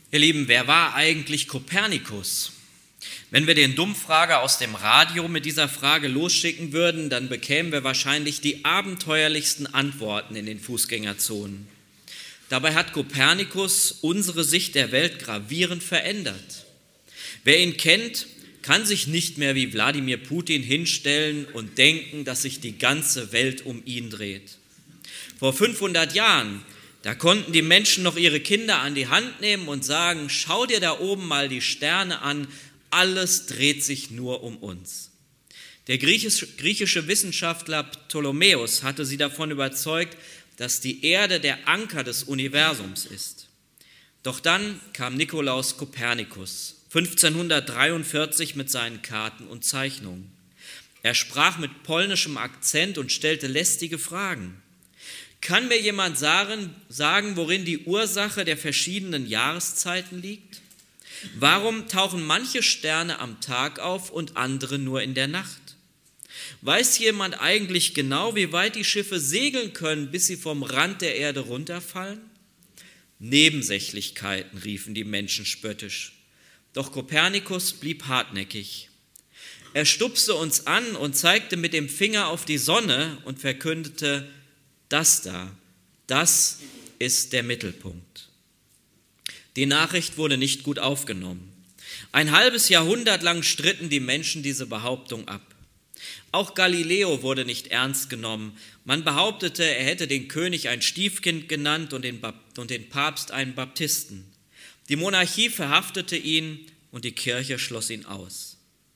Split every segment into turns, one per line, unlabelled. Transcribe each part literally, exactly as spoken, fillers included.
Ihr Lieben, wer war eigentlich Kopernikus? Wenn wir den Dummfrager aus dem Radio mit dieser Frage losschicken würden, dann bekämen wir wahrscheinlich die abenteuerlichsten Antworten in den Fußgängerzonen. Dabei hat Kopernikus unsere Sicht der Welt gravierend verändert. Wer ihn kennt, kann sich nicht mehr wie Wladimir Putin hinstellen und denken, dass sich die ganze Welt um ihn dreht. Vor fünfhundert Jahren, da konnten die Menschen noch ihre Kinder an die Hand nehmen und sagen, schau dir da oben mal die Sterne an, alles dreht sich nur um uns. Der griechische Wissenschaftler Ptolemäus hatte sie davon überzeugt, dass die Erde der Anker des Universums ist. Doch dann kam Nikolaus Kopernikus, fünfzehnhundertdreiundvierzig mit seinen Karten und Zeichnungen. Er sprach mit polnischem Akzent und stellte lästige Fragen. Kann mir jemand sagen, sagen, worin die Ursache der verschiedenen Jahreszeiten liegt? Warum tauchen manche Sterne am Tag auf und andere nur in der Nacht? Weiß jemand eigentlich genau, wie weit die Schiffe segeln können, bis sie vom Rand der Erde runterfallen? Nebensächlichkeiten, riefen die Menschen spöttisch. Doch Kopernikus blieb hartnäckig. Er stupste uns an und zeigte mit dem Finger auf die Sonne und verkündete, das da, das ist der Mittelpunkt. Die Nachricht wurde nicht gut aufgenommen. Ein halbes Jahrhundert lang stritten die Menschen diese Behauptung ab. Auch Galileo wurde nicht ernst genommen. Man behauptete, er hätte den König ein Stiefkind genannt und den, Bap- und den Papst einen Baptisten. Die Monarchie verhaftete ihn und die Kirche schloss ihn aus.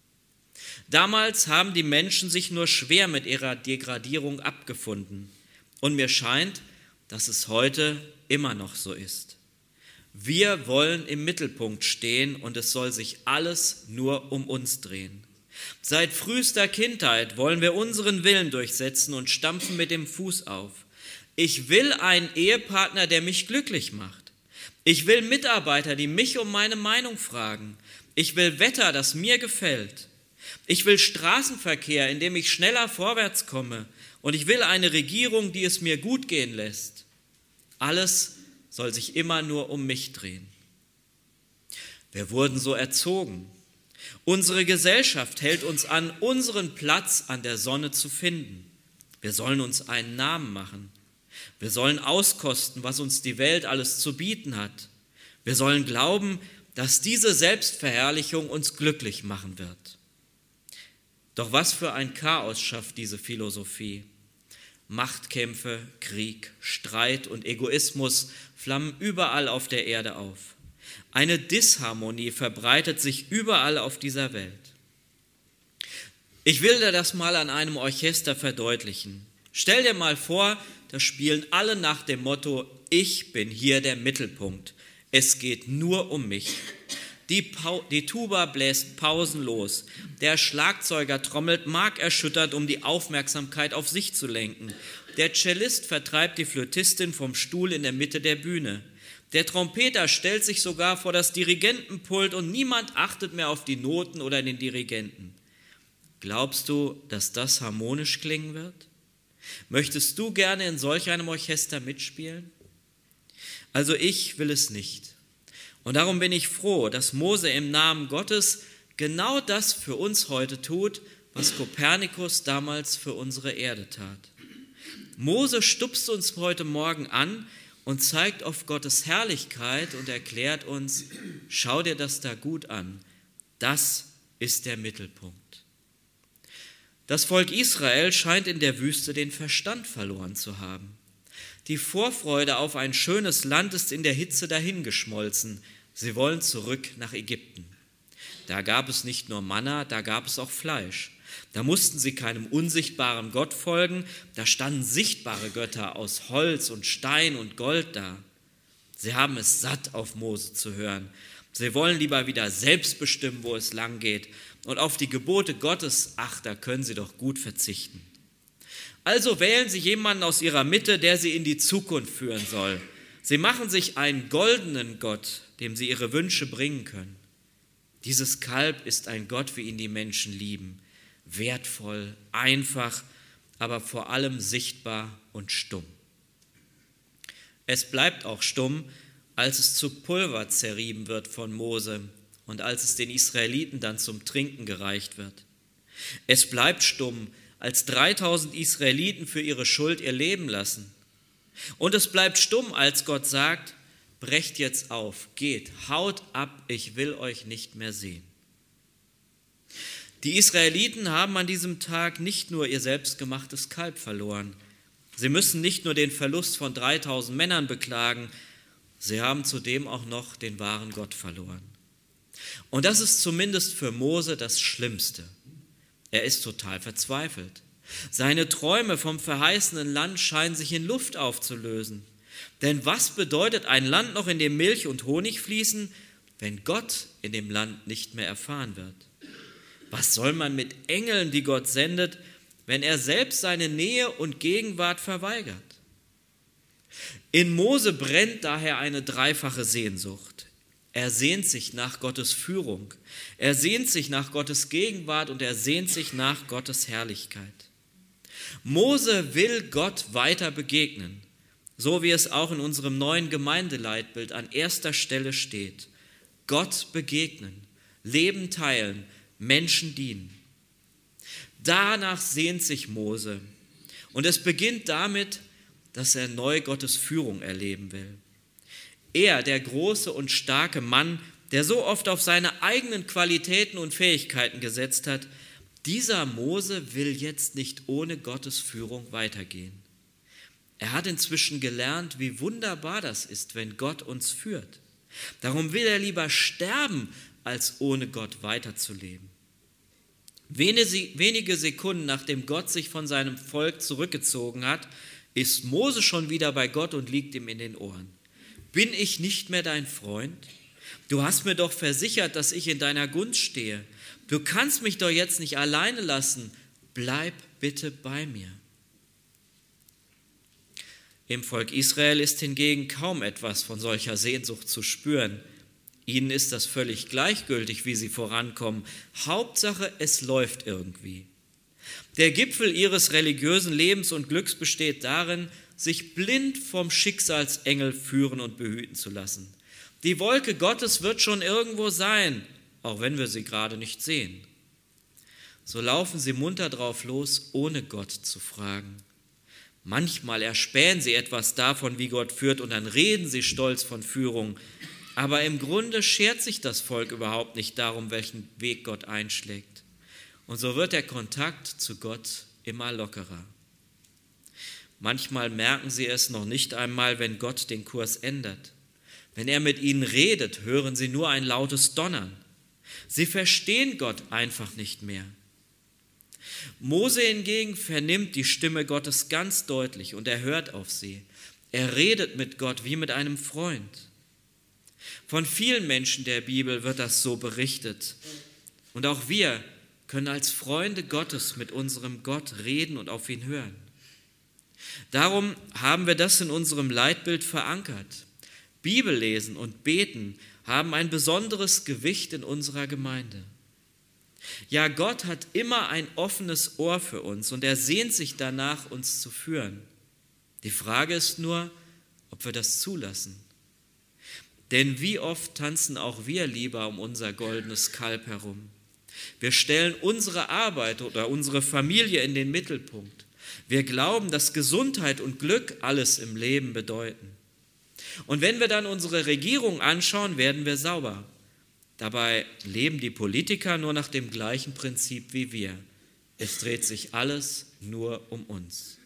Damals haben die Menschen sich nur schwer mit ihrer Degradierung abgefunden. Und mir scheint, dass es heute immer noch so ist. Wir wollen im Mittelpunkt stehen und es soll sich alles nur um uns drehen. Seit frühester Kindheit wollen wir unseren Willen durchsetzen und stampfen mit dem Fuß auf. Ich will einen Ehepartner, der mich glücklich macht. Ich will Mitarbeiter, die mich um meine Meinung fragen. Ich will Wetter, das mir gefällt. Ich will Straßenverkehr, in dem ich schneller vorwärts komme. Und ich will eine Regierung, die es mir gut gehen lässt. Alles soll sich immer nur um mich drehen. Wir wurden so erzogen. Unsere Gesellschaft hält uns an, unseren Platz an der Sonne zu finden. Wir sollen uns einen Namen machen. Wir sollen auskosten, was uns die Welt alles zu bieten hat. Wir sollen glauben, dass diese Selbstverherrlichung uns glücklich machen wird. Doch was für ein Chaos schafft diese Philosophie? Machtkämpfe, Krieg, Streit und Egoismus flammen überall auf der Erde auf. Eine Disharmonie verbreitet sich überall auf dieser Welt. Ich will dir das mal an einem Orchester verdeutlichen. Stell dir mal vor, da spielen alle nach dem Motto, ich bin hier der Mittelpunkt. Es geht nur um mich. Die, Pau- die Tuba bläst pausenlos. Der Schlagzeuger trommelt markerschüttert, um die Aufmerksamkeit auf sich zu lenken. Der Cellist vertreibt die Flötistin vom Stuhl in der Mitte der Bühne. Der Trompeter stellt sich sogar vor das Dirigentenpult und niemand achtet mehr auf die Noten oder den Dirigenten. Glaubst du, dass das harmonisch klingen wird? Möchtest du gerne in solch einem Orchester mitspielen? Also ich will es nicht. Und darum bin ich froh, dass Mose im Namen Gottes genau das für uns heute tut, was Kopernikus damals für unsere Erde tat. Mose stupst uns heute Morgen an und zeigt auf Gottes Herrlichkeit und erklärt uns, schau dir das da gut an, das ist der Mittelpunkt. Das Volk Israel scheint in der Wüste den Verstand verloren zu haben. Die Vorfreude auf ein schönes Land ist in der Hitze dahingeschmolzen. Sie wollen zurück nach Ägypten. Da gab es nicht nur Manna, da gab es auch Fleisch. Da mussten sie keinem unsichtbaren Gott folgen, da standen sichtbare Götter aus Holz und Stein und Gold da. Sie haben es satt, auf Mose zu hören. Sie wollen lieber wieder selbst bestimmen, wo es lang geht. Und auf die Gebote Gottes, ach, da können sie doch gut verzichten. Also wählen sie jemanden aus ihrer Mitte, der sie in die Zukunft führen soll. Sie machen sich einen goldenen Gott, dem sie ihre Wünsche bringen können. Dieses Kalb ist ein Gott, wie ihn die Menschen lieben. Wertvoll, einfach, aber vor allem sichtbar und stumm. Es bleibt auch stumm, als es zu Pulver zerrieben wird von Mose und als es den Israeliten dann zum Trinken gereicht wird. Es bleibt stumm, als dreitausend Israeliten für ihre Schuld ihr Leben lassen. Und es bleibt stumm, als Gott sagt, brecht jetzt auf, geht, haut ab, ich will euch nicht mehr sehen. Die Israeliten haben an diesem Tag nicht nur ihr selbstgemachtes Kalb verloren. Sie müssen nicht nur den Verlust von dreitausend Männern beklagen, sie haben zudem auch noch den wahren Gott verloren. Und das ist zumindest für Mose das Schlimmste. Er ist total verzweifelt. Seine Träume vom verheißenen Land scheinen sich in Luft aufzulösen. Denn was bedeutet ein Land noch, in dem Milch und Honig fließen, wenn Gott in dem Land nicht mehr erfahren wird? Was soll man mit Engeln, die Gott sendet, wenn er selbst seine Nähe und Gegenwart verweigert? In Mose brennt daher eine dreifache Sehnsucht. Er sehnt sich nach Gottes Führung, er sehnt sich nach Gottes Gegenwart und er sehnt sich nach Gottes Herrlichkeit. Mose will Gott weiter begegnen, so wie es auch in unserem neuen Gemeindeleitbild an erster Stelle steht. Gott begegnen, Leben teilen, Menschen dienen. Danach sehnt sich Mose und es beginnt damit, dass er neu Gottes Führung erleben will. Er, der große und starke Mann, der so oft auf seine eigenen Qualitäten und Fähigkeiten gesetzt hat, dieser Mose will jetzt nicht ohne Gottes Führung weitergehen. Er hat inzwischen gelernt, wie wunderbar das ist, wenn Gott uns führt. Darum will er lieber sterben, als ohne Gott weiterzuleben. Wenige Sekunden nachdem Gott sich von seinem Volk zurückgezogen hat, ist Mose schon wieder bei Gott und liegt ihm in den Ohren. Bin ich nicht mehr dein Freund? Du hast mir doch versichert, dass ich in deiner Gunst stehe. Du kannst mich doch jetzt nicht alleine lassen. Bleib bitte bei mir. Im Volk Israel ist hingegen kaum etwas von solcher Sehnsucht zu spüren. Ihnen ist das völlig gleichgültig, wie sie vorankommen. Hauptsache, es läuft irgendwie. Der Gipfel ihres religiösen Lebens und Glücks besteht darin, sich blind vom Schicksalsengel führen und behüten zu lassen. Die Wolke Gottes wird schon irgendwo sein, auch wenn wir sie gerade nicht sehen. So laufen sie munter drauf los, ohne Gott zu fragen. Manchmal erspähen sie etwas davon, wie Gott führt, und dann reden sie stolz von Führung. Aber im Grunde schert sich das Volk überhaupt nicht darum, welchen Weg Gott einschlägt. Und so wird der Kontakt zu Gott immer lockerer. Manchmal merken sie es noch nicht einmal, wenn Gott den Kurs ändert. Wenn er mit ihnen redet, hören sie nur ein lautes Donnern. Sie verstehen Gott einfach nicht mehr. Mose hingegen vernimmt die Stimme Gottes ganz deutlich und er hört auf sie. Er redet mit Gott wie mit einem Freund. Von vielen Menschen der Bibel wird das so berichtet. Und auch wir können als Freunde Gottes mit unserem Gott reden und auf ihn hören. Darum haben wir das in unserem Leitbild verankert. Bibellesen und Beten haben ein besonderes Gewicht in unserer Gemeinde. Ja, Gott hat immer ein offenes Ohr für uns und er sehnt sich danach, uns zu führen. Die Frage ist nur, ob wir das zulassen. Denn wie oft tanzen auch wir lieber um unser goldenes Kalb herum? Wir stellen unsere Arbeit oder unsere Familie in den Mittelpunkt. Wir glauben, dass Gesundheit und Glück alles im Leben bedeuten. Und wenn wir dann unsere Regierung anschauen, werden wir sauer. Dabei leben die Politiker nur nach dem gleichen Prinzip wie wir. Es dreht sich alles nur um uns.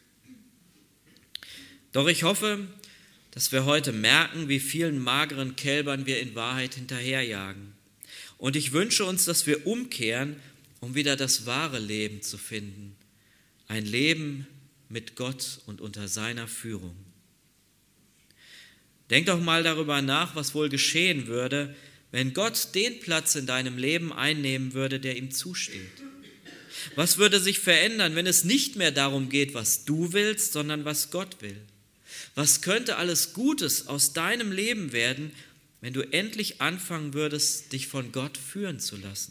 Doch ich hoffe, dass wir heute merken, wie vielen mageren Kälbern wir in Wahrheit hinterherjagen. Und ich wünsche uns, dass wir umkehren, um wieder das wahre Leben zu finden. Ein Leben mit Gott und unter seiner Führung. Denk doch mal darüber nach, was wohl geschehen würde, wenn Gott den Platz in deinem Leben einnehmen würde, der ihm zusteht. Was würde sich verändern, wenn es nicht mehr darum geht, was du willst, sondern was Gott will? Was könnte alles Gutes aus deinem Leben werden, wenn du endlich anfangen würdest, dich von Gott führen zu lassen?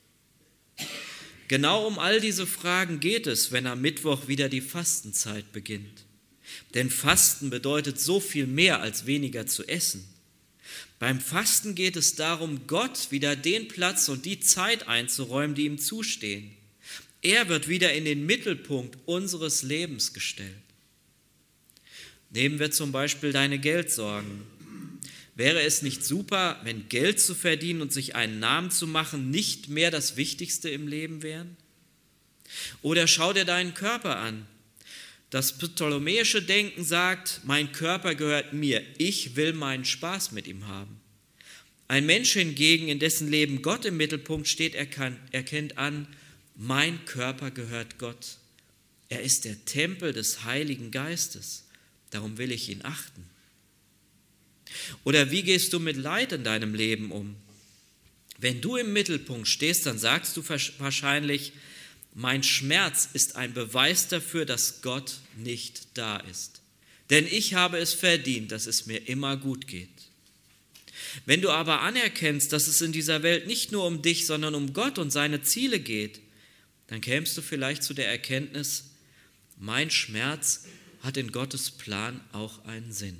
Genau um all diese Fragen geht es, wenn am Mittwoch wieder die Fastenzeit beginnt. Denn Fasten bedeutet so viel mehr als weniger zu essen. Beim Fasten geht es darum, Gott wieder den Platz und die Zeit einzuräumen, die ihm zustehen. Er wird wieder in den Mittelpunkt unseres Lebens gestellt. Nehmen wir zum Beispiel deine Geldsorgen. Wäre es nicht super, wenn Geld zu verdienen und sich einen Namen zu machen nicht mehr das Wichtigste im Leben wären? Oder schau dir deinen Körper an. Das ptolemäische Denken sagt, mein Körper gehört mir, ich will meinen Spaß mit ihm haben. Ein Mensch hingegen, in dessen Leben Gott im Mittelpunkt steht, erkennt an, mein Körper gehört Gott. Er ist der Tempel des Heiligen Geistes, darum will ich ihn achten. Oder wie gehst du mit Leid in deinem Leben um? Wenn du im Mittelpunkt stehst, dann sagst du wahrscheinlich, mein Schmerz ist ein Beweis dafür, dass Gott nicht da ist. Denn ich habe es verdient, dass es mir immer gut geht. Wenn du aber anerkennst, dass es in dieser Welt nicht nur um dich, sondern um Gott und seine Ziele geht, dann kämst du vielleicht zu der Erkenntnis, mein Schmerz hat in Gottes Plan auch einen Sinn.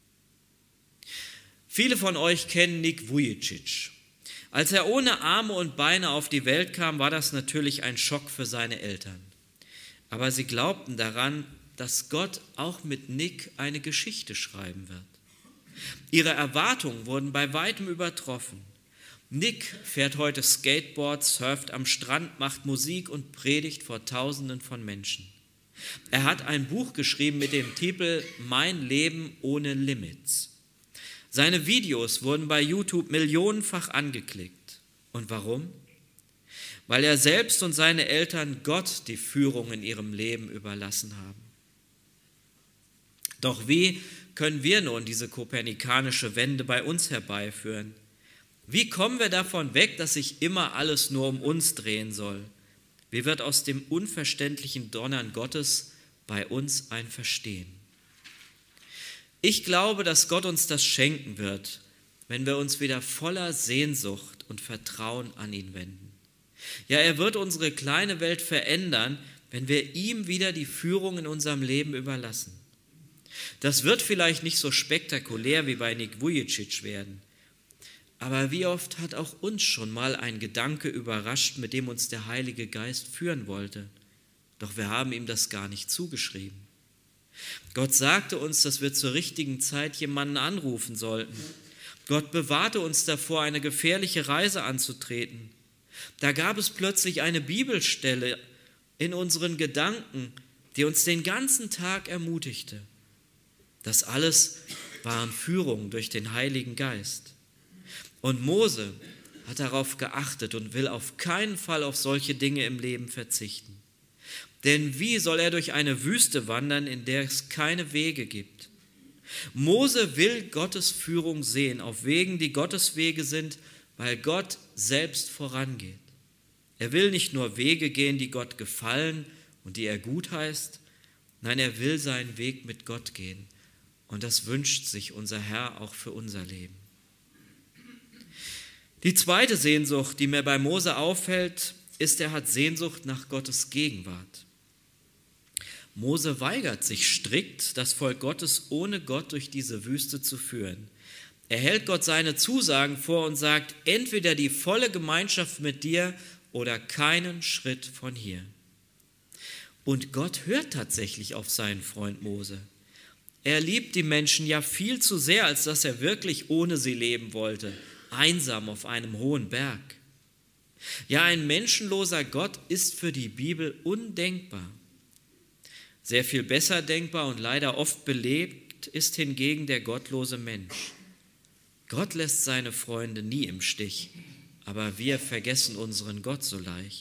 Viele von euch kennen Nick Vujicic. Als er ohne Arme und Beine auf die Welt kam, war das natürlich ein Schock für seine Eltern. Aber sie glaubten daran, dass Gott auch mit Nick eine Geschichte schreiben wird. Ihre Erwartungen wurden bei weitem übertroffen. Nick fährt heute Skateboard, surft am Strand, macht Musik und predigt vor Tausenden von Menschen. Er hat ein Buch geschrieben mit dem Titel Mein Leben ohne Limits. Seine Videos wurden bei YouTube millionenfach angeklickt. Und warum? Weil er selbst und seine Eltern Gott die Führung in ihrem Leben überlassen haben. Doch wie können wir nun diese kopernikanische Wende bei uns herbeiführen? Wie kommen wir davon weg, dass sich immer alles nur um uns drehen soll? Wie wird aus dem unverständlichen Donnern Gottes bei uns ein Verstehen? Ich glaube, dass Gott uns das schenken wird, wenn wir uns wieder voller Sehnsucht und Vertrauen an ihn wenden. Ja, er wird unsere kleine Welt verändern, wenn wir ihm wieder die Führung in unserem Leben überlassen. Das wird vielleicht nicht so spektakulär wie bei Nick Vujicic werden, aber wie oft hat auch uns schon mal ein Gedanke überrascht, mit dem uns der Heilige Geist führen wollte, doch wir haben ihm das gar nicht zugeschrieben. Gott sagte uns, dass wir zur richtigen Zeit jemanden anrufen sollten. Gott bewahrte uns davor, eine gefährliche Reise anzutreten. Da gab es plötzlich eine Bibelstelle in unseren Gedanken, die uns den ganzen Tag ermutigte. Das alles waren Führungen durch den Heiligen Geist. Und Mose hat darauf geachtet und will auf keinen Fall auf solche Dinge im Leben verzichten. Denn wie soll er durch eine Wüste wandern, in der es keine Wege gibt? Mose will Gottes Führung sehen, auf Wegen, die Gottes Wege sind, weil Gott selbst vorangeht. Er will nicht nur Wege gehen, die Gott gefallen und die er gut heißt, nein, er will seinen Weg mit Gott gehen. Und das wünscht sich unser Herr auch für unser Leben. Die zweite Sehnsucht, die mir bei Mose auffällt, ist, er hat Sehnsucht nach Gottes Gegenwart. Mose weigert sich strikt, das Volk Gottes ohne Gott durch diese Wüste zu führen. Er hält Gott seine Zusagen vor und sagt, entweder die volle Gemeinschaft mit dir oder keinen Schritt von hier. Und Gott hört tatsächlich auf seinen Freund Mose. Er liebt die Menschen ja viel zu sehr, als dass er wirklich ohne sie leben wollte, einsam auf einem hohen Berg. Ja, ein menschenloser Gott ist für die Bibel undenkbar. Sehr viel besser denkbar und leider oft belebt ist hingegen der gottlose Mensch. Gott lässt seine Freunde nie im Stich, aber wir vergessen unseren Gott so leicht.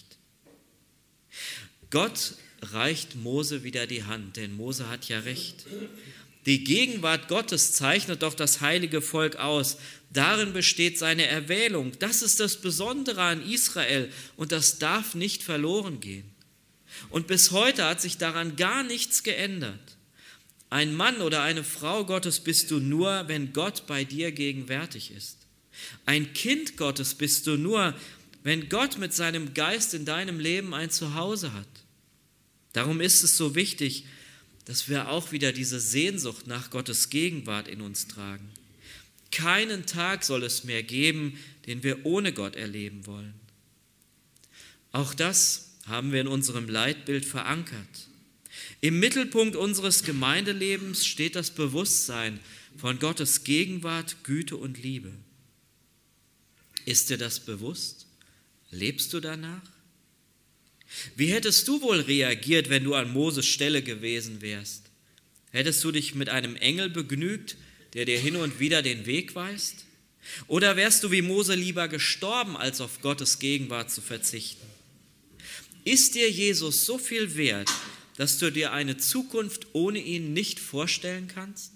Gott reicht Mose wieder die Hand, denn Mose hat ja recht. Die Gegenwart Gottes zeichnet doch das heilige Volk aus. Darin besteht seine Erwählung. Das ist das Besondere an Israel und das darf nicht verloren gehen. Und bis heute hat sich daran gar nichts geändert. Ein Mann oder eine Frau Gottes bist du nur, wenn Gott bei dir gegenwärtig ist. Ein Kind Gottes bist du nur, wenn Gott mit seinem Geist in deinem Leben ein Zuhause hat. Darum ist es so wichtig, dass wir auch wieder diese Sehnsucht nach Gottes Gegenwart in uns tragen. Keinen Tag soll es mehr geben, den wir ohne Gott erleben wollen. Auch das haben wir in unserem Leitbild verankert. Im Mittelpunkt unseres Gemeindelebens steht das Bewusstsein von Gottes Gegenwart, Güte und Liebe. Ist dir das bewusst? Lebst du danach? Wie hättest du wohl reagiert, wenn du an Moses Stelle gewesen wärst? Hättest du dich mit einem Engel begnügt, der dir hin und wieder den Weg weist? Oder wärst du wie Mose lieber gestorben, als auf Gottes Gegenwart zu verzichten? Ist dir Jesus so viel wert, dass du dir eine Zukunft ohne ihn nicht vorstellen kannst?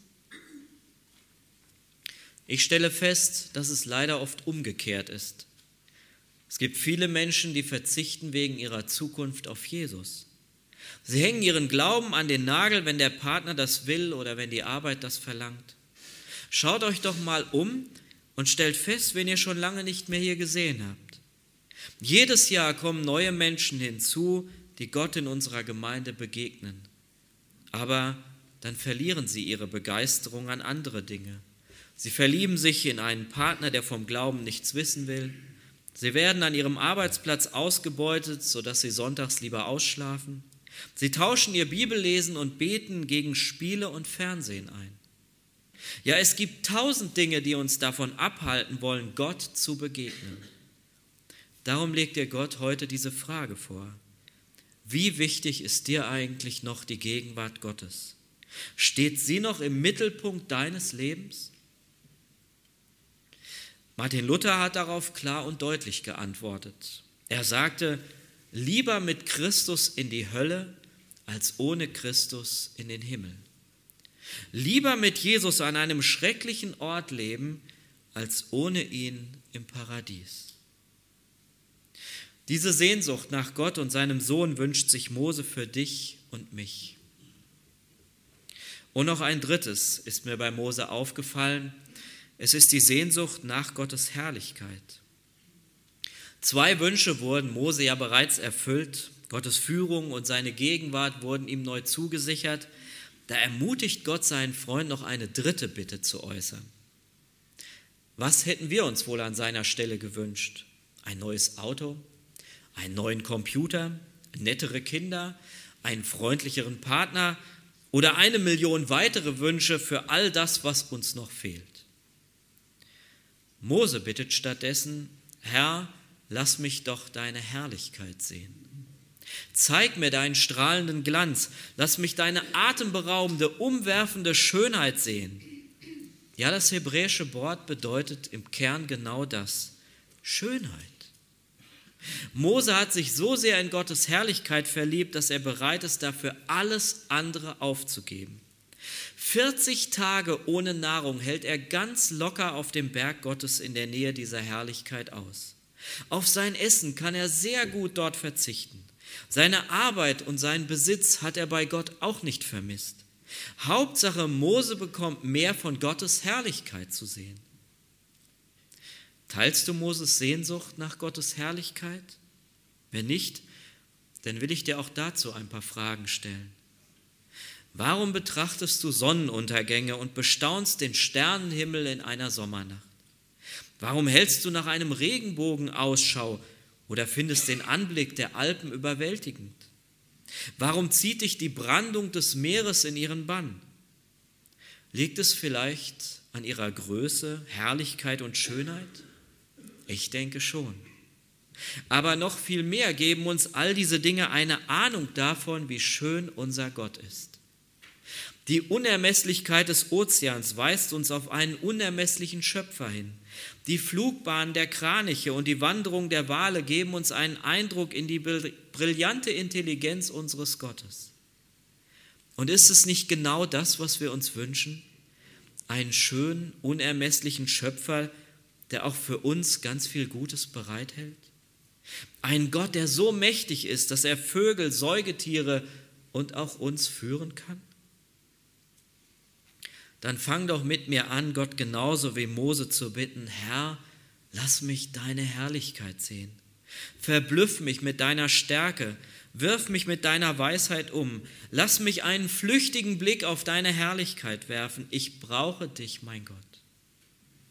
Ich stelle fest, dass es leider oft umgekehrt ist. Es gibt viele Menschen, die verzichten wegen ihrer Zukunft auf Jesus. Sie hängen ihren Glauben an den Nagel, wenn der Partner das will oder wenn die Arbeit das verlangt. Schaut euch doch mal um und stellt fest, wen ihr schon lange nicht mehr hier gesehen habt. Jedes Jahr kommen neue Menschen hinzu, die Gott in unserer Gemeinde begegnen. Aber dann verlieren sie ihre Begeisterung an andere Dinge. Sie verlieben sich in einen Partner, der vom Glauben nichts wissen will. Sie werden an ihrem Arbeitsplatz ausgebeutet, sodass sie sonntags lieber ausschlafen. Sie tauschen ihr Bibellesen und Beten gegen Spiele und Fernsehen ein. Ja, es gibt tausend Dinge, die uns davon abhalten wollen, Gott zu begegnen. Darum legt dir Gott heute diese Frage vor. Wie wichtig ist dir eigentlich noch die Gegenwart Gottes? Steht sie noch im Mittelpunkt deines Lebens? Martin Luther hat darauf klar und deutlich geantwortet. Er sagte, lieber mit Christus in die Hölle, als ohne Christus in den Himmel. Lieber mit Jesus an einem schrecklichen Ort leben, als ohne ihn im Paradies. Diese Sehnsucht nach Gott und seinem Sohn wünscht sich Mose für dich und mich. Und noch ein drittes ist mir bei Mose aufgefallen. Es ist die Sehnsucht nach Gottes Herrlichkeit. Zwei Wünsche wurden Mose ja bereits erfüllt. Gottes Führung und seine Gegenwart wurden ihm neu zugesichert. Da ermutigt Gott seinen Freund, noch eine dritte Bitte zu äußern. Was hätten wir uns wohl an seiner Stelle gewünscht? Ein neues Auto? Einen neuen Computer? Nettere Kinder? Einen freundlicheren Partner? Oder eine Million weitere Wünsche für all das, was uns noch fehlt? Mose bittet stattdessen, Herr, lass mich doch deine Herrlichkeit sehen. Zeig mir deinen strahlenden Glanz, lass mich deine atemberaubende, umwerfende Schönheit sehen. Ja, das hebräische Wort bedeutet im Kern genau das, Schönheit. Mose hat sich so sehr in Gottes Herrlichkeit verliebt, dass er bereit ist, dafür alles andere aufzugeben. vierzig Tage ohne Nahrung hält er ganz locker auf dem Berg Gottes in der Nähe dieser Herrlichkeit aus. Auf sein Essen kann er sehr gut dort verzichten. Seine Arbeit und seinen Besitz hat er bei Gott auch nicht vermisst. Hauptsache, Mose bekommt mehr von Gottes Herrlichkeit zu sehen. Teilst du Moses Sehnsucht nach Gottes Herrlichkeit? Wenn nicht, dann will ich dir auch dazu ein paar Fragen stellen. Warum betrachtest du Sonnenuntergänge und bestaunst den Sternenhimmel in einer Sommernacht? Warum hältst du nach einem Regenbogen Ausschau oder findest den Anblick der Alpen überwältigend? Warum zieht dich die Brandung des Meeres in ihren Bann? Liegt es vielleicht an ihrer Größe, Herrlichkeit und Schönheit? Ich denke schon. Aber noch viel mehr geben uns all diese Dinge eine Ahnung davon, wie schön unser Gott ist. Die Unermesslichkeit des Ozeans weist uns auf einen unermesslichen Schöpfer hin. Die Flugbahn der Kraniche und die Wanderung der Wale geben uns einen Eindruck in die brillante Intelligenz unseres Gottes. Und ist es nicht genau das, was wir uns wünschen? Einen schönen, unermesslichen Schöpfer, der auch für uns ganz viel Gutes bereithält? Ein Gott, der so mächtig ist, dass er Vögel, Säugetiere und auch uns führen kann? Dann fang doch mit mir an, Gott genauso wie Mose zu bitten, Herr, lass mich deine Herrlichkeit sehen. Verblüff mich mit deiner Stärke, wirf mich mit deiner Weisheit um, lass mich einen flüchtigen Blick auf deine Herrlichkeit werfen. Ich brauche dich, mein Gott.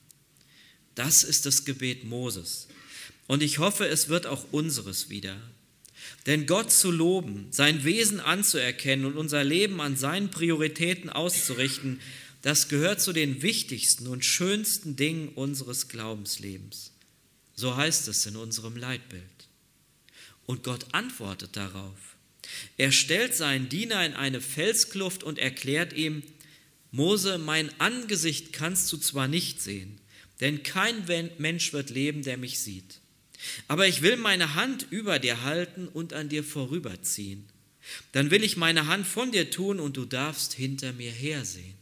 Das ist das Gebet Moses. Und ich hoffe, es wird auch unseres wieder. Denn Gott zu loben, sein Wesen anzuerkennen und unser Leben an seinen Prioritäten auszurichten, das gehört zu den wichtigsten und schönsten Dingen unseres Glaubenslebens. So heißt es in unserem Leitbild. Und Gott antwortet darauf. Er stellt seinen Diener in eine Felskluft und erklärt ihm: Mose, mein Angesicht kannst du zwar nicht sehen, denn kein Mensch wird leben, der mich sieht. Aber ich will meine Hand über dir halten und an dir vorüberziehen. Dann will ich meine Hand von dir tun und du darfst hinter mir hersehen.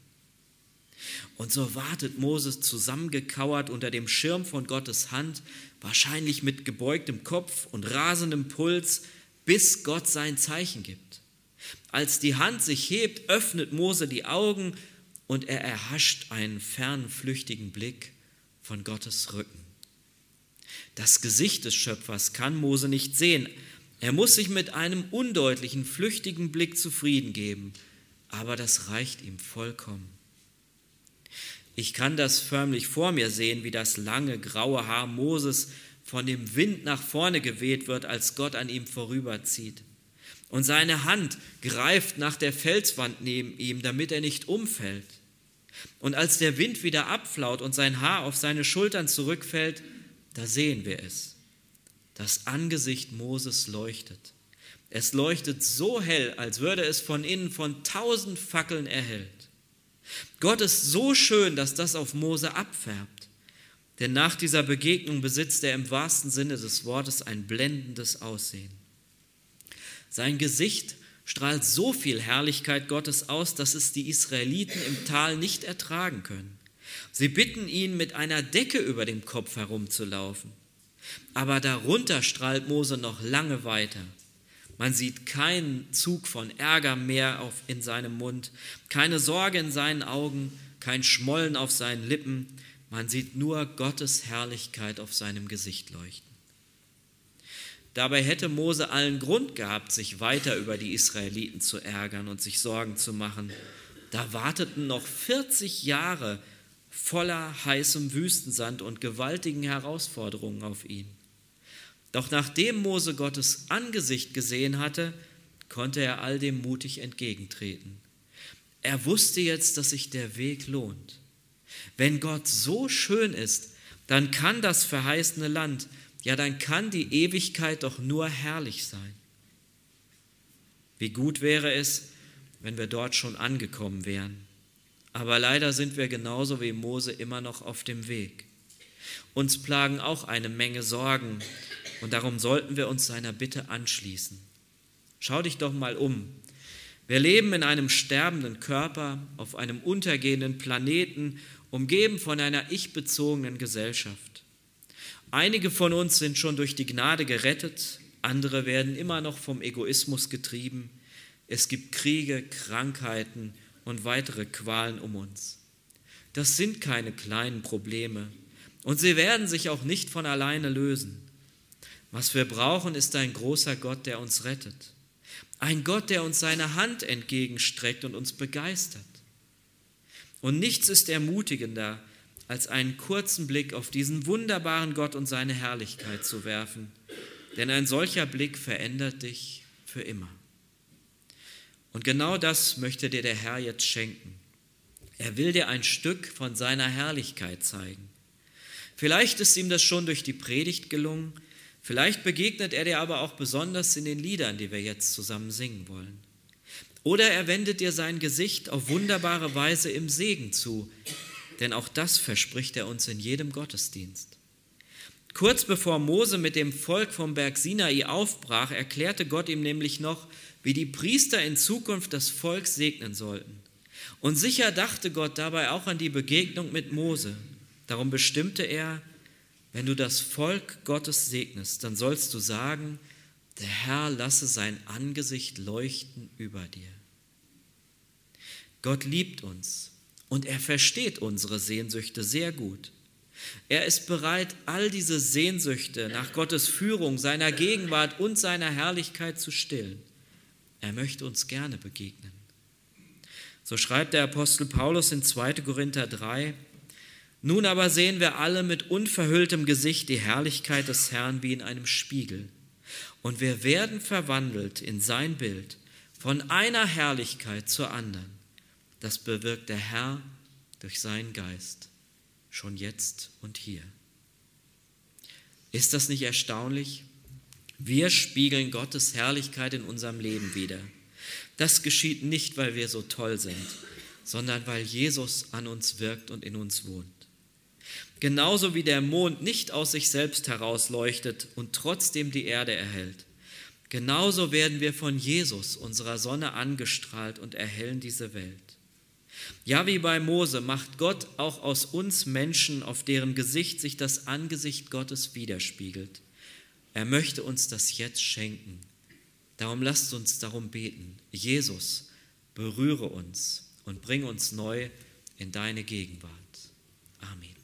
Und so wartet Moses zusammengekauert unter dem Schirm von Gottes Hand, wahrscheinlich mit gebeugtem Kopf und rasendem Puls, bis Gott sein Zeichen gibt. Als die Hand sich hebt, öffnet Mose die Augen und er erhascht einen fernen, flüchtigen Blick von Gottes Rücken. Das Gesicht des Schöpfers kann Mose nicht sehen. Er muss sich mit einem undeutlichen, flüchtigen Blick zufrieden geben, aber das reicht ihm vollkommen. Ich kann das förmlich vor mir sehen, wie das lange, graue Haar Moses von dem Wind nach vorne geweht wird, als Gott an ihm vorüberzieht. Und seine Hand greift nach der Felswand neben ihm, damit er nicht umfällt. Und als der Wind wieder abflaut und sein Haar auf seine Schultern zurückfällt, da sehen wir es. Das Angesicht Moses leuchtet. Es leuchtet so hell, als würde es von innen von tausend Fackeln erhellt. Gott ist so schön, dass das auf Mose abfärbt. Denn nach dieser Begegnung besitzt er im wahrsten Sinne des Wortes ein blendendes Aussehen. Sein Gesicht strahlt so viel Herrlichkeit Gottes aus, dass es die Israeliten im Tal nicht ertragen können. Sie bitten ihn, mit einer Decke über dem Kopf herumzulaufen. Aber darunter strahlt Mose noch lange weiter. Man sieht keinen Zug von Ärger mehr auf, in seinem Mund, keine Sorge in seinen Augen, kein Schmollen auf seinen Lippen. Man sieht nur Gottes Herrlichkeit auf seinem Gesicht leuchten. Dabei hätte Mose allen Grund gehabt, sich weiter über die Israeliten zu ärgern und sich Sorgen zu machen. Da warteten noch vierzig Jahre voller heißem Wüstensand und gewaltigen Herausforderungen auf ihn. Doch nachdem Mose Gottes Angesicht gesehen hatte, konnte er all dem mutig entgegentreten. Er wusste jetzt, dass sich der Weg lohnt. Wenn Gott so schön ist, dann kann das verheißene Land, ja, dann kann die Ewigkeit doch nur herrlich sein. Wie gut wäre es, wenn wir dort schon angekommen wären. Aber leider sind wir genauso wie Mose immer noch auf dem Weg. Uns plagen auch eine Menge Sorgen und darum sollten wir uns seiner Bitte anschließen. Schau dich doch mal um. Wir leben in einem sterbenden Körper, auf einem untergehenden Planeten, umgeben von einer ich-bezogenen Gesellschaft. Einige von uns sind schon durch die Gnade gerettet, andere werden immer noch vom Egoismus getrieben. Es gibt Kriege, Krankheiten und weitere Qualen um uns. Das sind keine kleinen Probleme und sie werden sich auch nicht von alleine lösen. Was wir brauchen, ist ein großer Gott, der uns rettet. Ein Gott, der uns seine Hand entgegenstreckt und uns begeistert. Und nichts ist ermutigender, als einen kurzen Blick auf diesen wunderbaren Gott und seine Herrlichkeit zu werfen. Denn ein solcher Blick verändert dich für immer. Und genau das möchte dir der Herr jetzt schenken. Er will dir ein Stück von seiner Herrlichkeit zeigen. Vielleicht ist ihm das schon durch die Predigt gelungen, vielleicht begegnet er dir aber auch besonders in den Liedern, die wir jetzt zusammen singen wollen. Oder er wendet dir sein Gesicht auf wunderbare Weise im Segen zu, denn auch das verspricht er uns in jedem Gottesdienst. Kurz bevor Mose mit dem Volk vom Berg Sinai aufbrach, erklärte Gott ihm nämlich noch, wie die Priester in Zukunft das Volk segnen sollten. Und sicher dachte Gott dabei auch an die Begegnung mit Mose. Darum bestimmte er, wenn du das Volk Gottes segnest, dann sollst du sagen, der Herr lasse sein Angesicht leuchten über dir. Gott liebt uns und er versteht unsere Sehnsüchte sehr gut. Er ist bereit, all diese Sehnsüchte nach Gottes Führung, seiner Gegenwart und seiner Herrlichkeit zu stillen. Er möchte uns gerne begegnen. So schreibt der Apostel Paulus in zweiter Korinther drei, Nun aber sehen wir alle mit unverhülltem Gesicht die Herrlichkeit des Herrn wie in einem Spiegel. Und wir werden verwandelt in sein Bild, von einer Herrlichkeit zur anderen. Das bewirkt der Herr durch seinen Geist, schon jetzt und hier. Ist das nicht erstaunlich? Wir spiegeln Gottes Herrlichkeit in unserem Leben wider. Das geschieht nicht, weil wir so toll sind, sondern weil Jesus an uns wirkt und in uns wohnt. Genauso wie der Mond nicht aus sich selbst herausleuchtet und trotzdem die Erde erhellt, genauso werden wir von Jesus, unserer Sonne, angestrahlt und erhellen diese Welt. Ja, wie bei Mose macht Gott auch aus uns Menschen, auf deren Gesicht sich das Angesicht Gottes widerspiegelt. Er möchte uns das jetzt schenken. Darum lasst uns darum beten. Jesus, berühre uns und bring uns neu in deine Gegenwart. Amen.